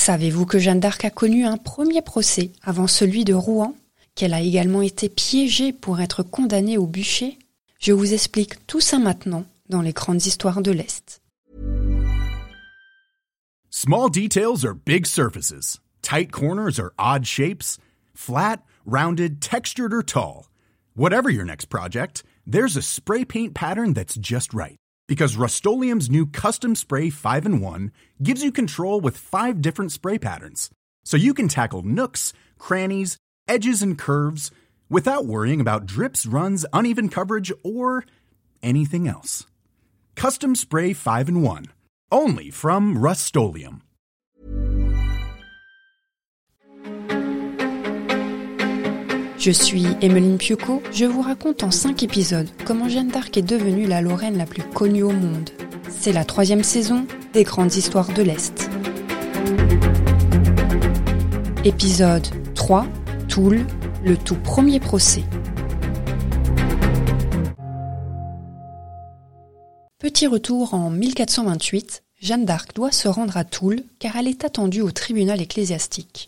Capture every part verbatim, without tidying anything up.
Savez-vous que Jeanne d'Arc a connu un premier procès avant celui de Rouen, qu'elle a également été piégée pour être condamnée au bûcher? Je vous explique tout ça maintenant dans les grandes histoires de l'Est. Small details are big surfaces. Tight corners are odd shapes. Flat, rounded, textured, or tall. Whatever your next project, there's a spray paint pattern that's just right. Because Rust-Oleum's new Custom Spray five in one gives you control with five different spray patterns. So you can tackle nooks, crannies, edges, and curves without worrying about drips, runs, uneven coverage, or anything else. Custom Spray five in one. Only from Rust-Oleum. Je suis Emmeline Piocco, je vous raconte en cinq épisodes comment Jeanne d'Arc est devenue la Lorraine la plus connue au monde. C'est la troisième saison des Grandes Histoires de l'Est. Épisode trois, Toul, le tout premier procès. Petit retour en mille quatre cent vingt-huit, Jeanne d'Arc doit se rendre à Toul car elle est attendue au tribunal ecclésiastique.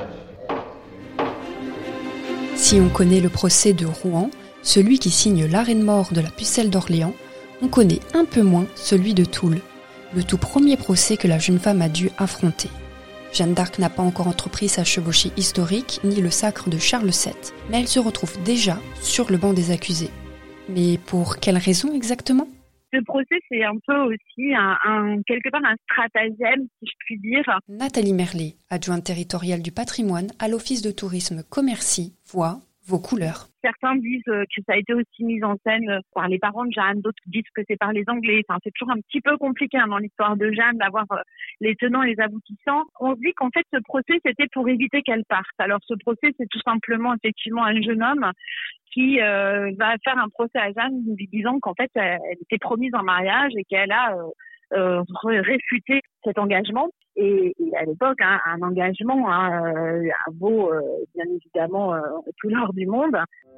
Si on connaît le procès de Rouen, celui qui signe l'arrêt de mort de la pucelle d'Orléans, on connaît un peu moins celui de Toul, le tout premier procès que la jeune femme a dû affronter. Jeanne d'Arc n'a pas encore entrepris sa chevauchée historique ni le sacre de Charles sept, mais elle se retrouve déjà sur le banc des accusés. Mais pour quelle raison exactement ? Ce procès, c'est un peu aussi un, un quelque part un stratagème, si je puis dire. Nathalie Merlet, adjointe territoriale du patrimoine à l'Office de tourisme Commercy, voit vos couleurs. Certains disent que ça a été aussi mis en scène par les parents de Jeanne, d'autres disent que c'est par les Anglais. Enfin, c'est toujours un petit peu compliqué hein, dans l'histoire de Jeanne d'avoir les tenants et les aboutissants. On se dit qu'en fait, ce procès, c'était pour éviter qu'elle parte. Alors, ce procès, c'est tout simplement effectivement un jeune homme qui euh, va faire un procès à Jeanne lui disant qu'en fait, elle, elle était promise en mariage et qu'elle a euh, euh, réfuté cet engagement. Et, et à l'époque, hein, un engagement hein, euh, vaut euh, bien évidemment euh, tout l'or du monde.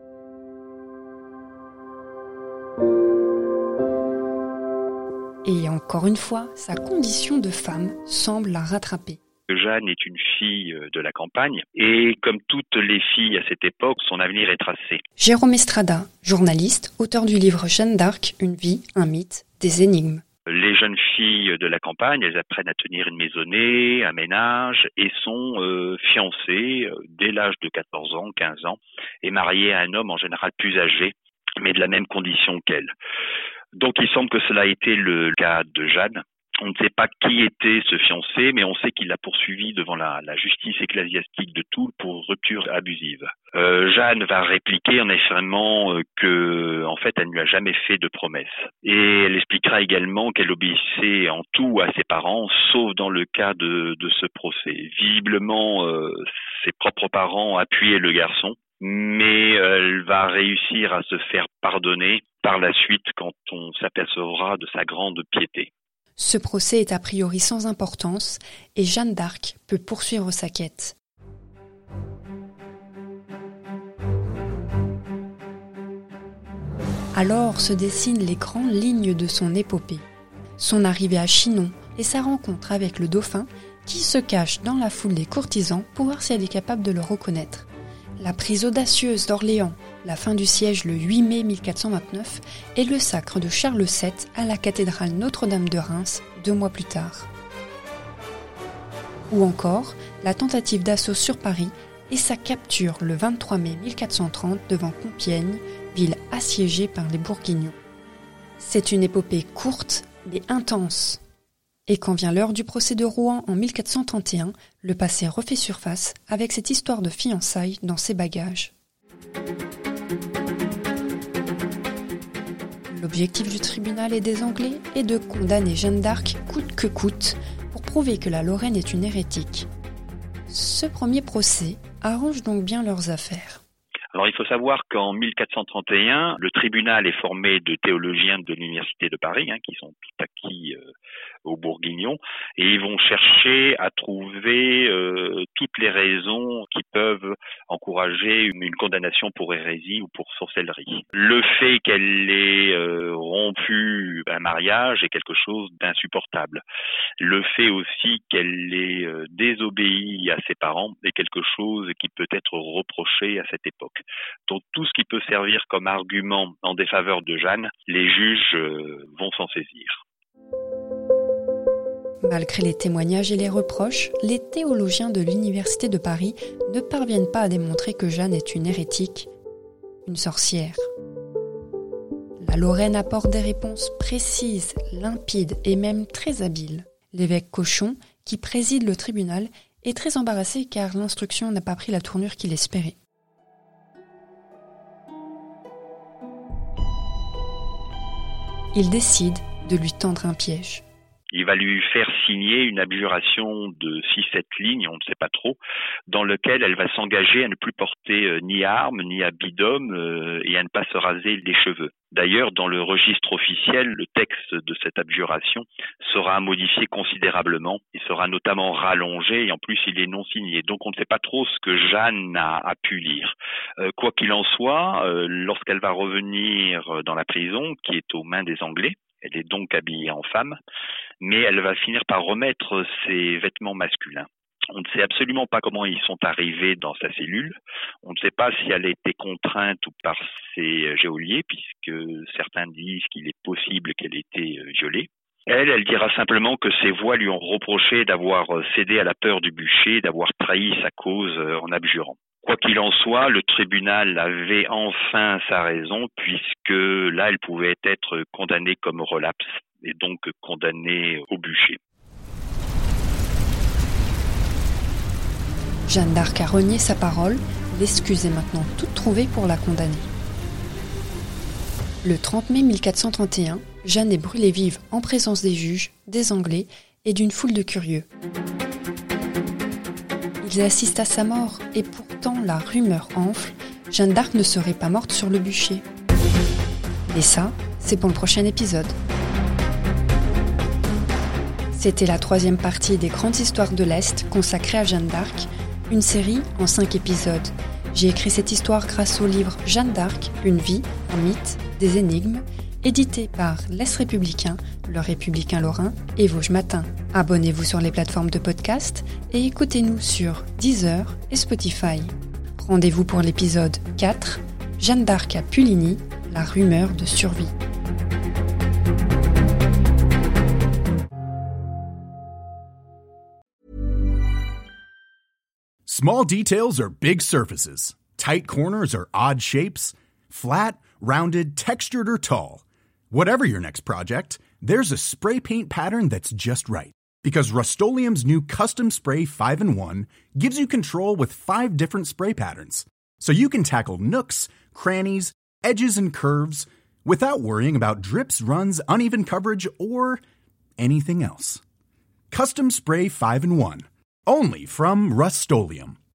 Et encore une fois, sa condition de femme semble la rattraper. Jeanne est une fille de la campagne et comme toutes les filles à cette époque, son avenir est tracé. Jérôme Estrada, journaliste, auteur du livre Jeanne d'Arc, une vie, un mythe, des énigmes. Les jeunes filles de la campagne, elles apprennent à tenir une maisonnée, un ménage et sont euh, fiancées euh, dès l'âge de quatorze ans, quinze ans et mariées à un homme en général plus âgé, mais de la même condition qu'elles. Donc il semble que cela a été le cas de Jeanne. On ne sait pas qui était ce fiancé, mais on sait qu'il l'a poursuivi devant la, la justice ecclésiastique de Toul pour rupture abusive. Euh, Jeanne va répliquer en affirmant euh, que, en fait, elle ne lui a jamais fait de promesse. Et elle expliquera également qu'elle obéissait en tout à ses parents, sauf dans le cas de, de ce procès. Visiblement, euh, ses propres parents appuyaient le garçon, mais elle va réussir à se faire pardonner par la suite quand on s'apercevra de sa grande piété. Ce procès est a priori sans importance et Jeanne d'Arc peut poursuivre sa quête. Alors se dessinent les grandes lignes de son épopée. Son arrivée à Chinon et sa rencontre avec le dauphin qui se cache dans la foule des courtisans pour voir si elle est capable de le reconnaître. La prise audacieuse d'Orléans, la fin du siège le huit mai mille quatre cent vingt-neuf et le sacre de Charles sept à la cathédrale Notre-Dame de Reims deux mois plus tard. Ou encore la tentative d'assaut sur Paris et sa capture le vingt-trois mai mille quatre cent trente devant Compiègne, ville assiégée par les Bourguignons. C'est une épopée courte mais intense. Et quand vient l'heure du procès de Rouen en mille quatre cent trente et un, le passé refait surface avec cette histoire de fiançailles dans ses bagages. L'objectif du tribunal et des Anglais est de condamner Jeanne d'Arc coûte que coûte pour prouver que la Lorraine est une hérétique. Ce premier procès arrange donc bien leurs affaires. Alors il faut savoir qu'en mille quatre cent trente et un, le tribunal est formé de théologiens de l'Université de Paris, hein, qui sont tout acquis euh, aux Bourguignons, et ils vont chercher à trouver euh, toutes les raisons qui peuvent encourager une, une condamnation pour hérésie ou pour sorcellerie. Le fait qu'elle ait euh, rompu un mariage est quelque chose d'insupportable. Le fait aussi qu'elle ait euh, désobéi à ses parents est quelque chose qui peut être reproché à cette époque. Donc tout ce qui peut servir comme argument en défaveur de Jeanne, les juges euh, vont s'en saisir. Malgré les témoignages et les reproches, les théologiens de l'Université de Paris ne parviennent pas à démontrer que Jeanne est une hérétique, une sorcière. La Lorraine apporte des réponses précises, limpides et même très habiles. L'évêque Cochon, qui préside le tribunal, est très embarrassé car l'instruction n'a pas pris la tournure qu'il espérait. Il décide de lui tendre un piège. Il va lui faire signer une abjuration de six sept lignes, on ne sait pas trop, dans lequel elle va s'engager à ne plus porter euh, ni armes, ni habits d'homme euh, et à ne pas se raser les cheveux. D'ailleurs, dans le registre officiel, le texte de cette abjuration sera modifié considérablement. Il sera notamment rallongé et en plus il est non signé. Donc on ne sait pas trop ce que Jeanne a, a pu lire. Euh, quoi qu'il en soit, euh, lorsqu'elle va revenir dans la prison, qui est aux mains des Anglais, elle est donc habillée en femme, mais elle va finir par remettre ses vêtements masculins. On ne sait absolument pas comment ils sont arrivés dans sa cellule. On ne sait pas si elle a été contrainte ou par ses geôliers, puisque certains disent qu'il est possible qu'elle ait été violée. Elle, elle dira simplement que ses voix lui ont reproché d'avoir cédé à la peur du bûcher, d'avoir trahi sa cause en abjurant. Quoi qu'il en soit, le tribunal avait enfin sa raison, puisque là, elle pouvait être condamnée comme relapse et donc condamnée au bûcher. Jeanne d'Arc a renié sa parole, l'excuse est maintenant toute trouvée pour la condamner. Le trente mai mille quatre cent trente et un, Jeanne est brûlée vive en présence des juges, des Anglais et d'une foule de curieux. Ils assistent à sa mort et pourtant la rumeur enfle, Jeanne d'Arc ne serait pas morte sur le bûcher. Et ça, c'est pour le prochain épisode. C'était la troisième partie des Grandes Histoires de l'Est consacrée à Jeanne d'Arc, une série en cinq épisodes. J'ai écrit cette histoire grâce au livre Jeanne d'Arc, une vie, un mythe, des énigmes, édité par l'Est républicain, le Républicain Lorrain et Vosges Matin. Abonnez-vous sur les plateformes de podcast et écoutez-nous sur Deezer et Spotify. Rendez-vous pour l'épisode quatre, Jeanne d'Arc à Puligny, la rumeur de survie. Small details are big surfaces. Tight corners are odd shapes. Flat, rounded, textured, or tall. Whatever your next project, there's a spray paint pattern that's just right. Because Rust-Oleum's new Custom Spray five in one gives you control with five different spray patterns. So you can tackle nooks, crannies, edges, and curves without worrying about drips, runs, uneven coverage, or anything else. Custom Spray five in one. Only from Rust-Oleum.